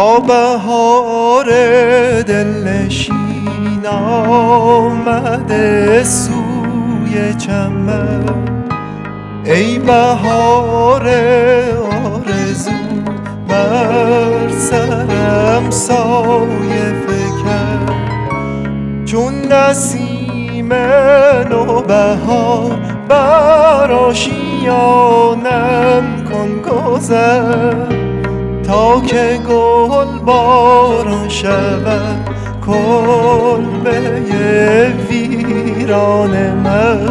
تا بهار دلنشین آمده سوی چمن، ای بهار آرزو بر سرم سایه فکن. چون نسیم نوبهار بر آشیانم کن گذر، تا که گل باران شود کلبه ویران من.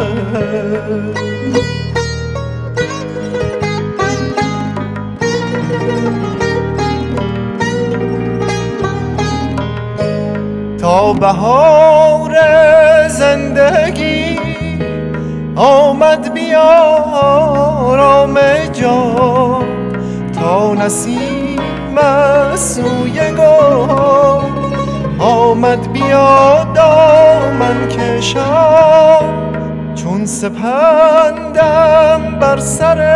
تا بهار زندگی آمد بیارام جان، تا نسیم سوی گل آمد بیا دامن کشان. چون سپندم بر سر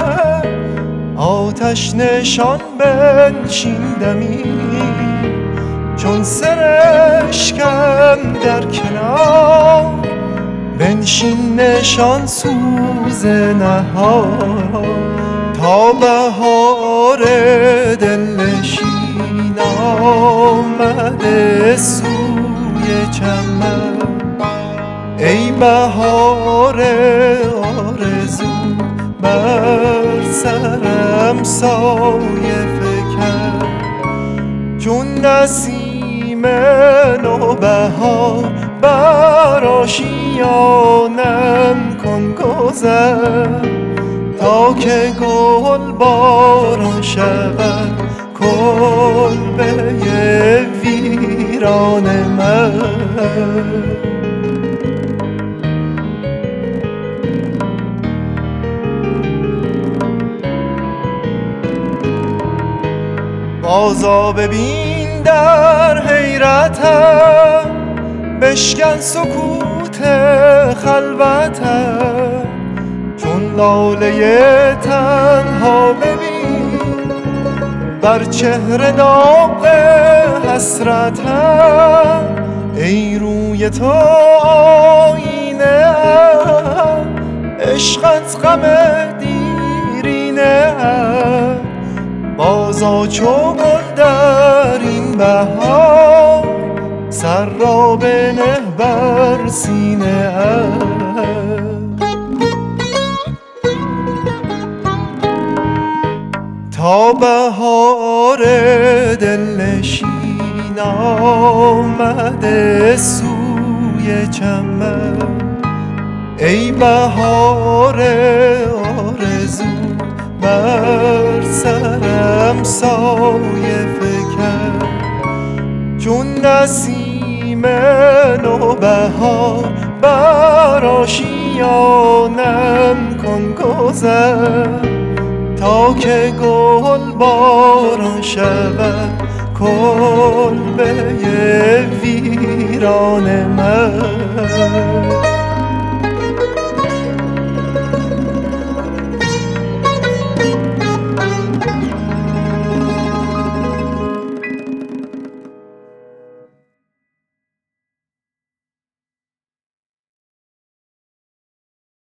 آتش نشان بنشیندمی، چون سرشکم در کنار بنشین نشان سوز نهار. تا بهار دلنشین آمده سوی چمن، ای بهار آرزو بر سرم سایه فکن. چون نسیم نوبهار بر آشیانم کن گذر، تا که گل باران شود کلبه ویران من. بازا ببین در حیرتم، بشکن سکوت خلوتم. چون لاله تنها ببین بر چهره داغ حسرتم، ای روی تو آینه ام، عشقت غم دیرینه ام. بازا چو گل در این بهار، سر را بنه بر سینه ام. تا بهار دلنشین آمده سوی چمن، ای بهار آرزو بر سرم سایه فکن. چون نسیم نوبهار بر آشیانم کن گذر، تا که گل باران شود کلبه ویران من.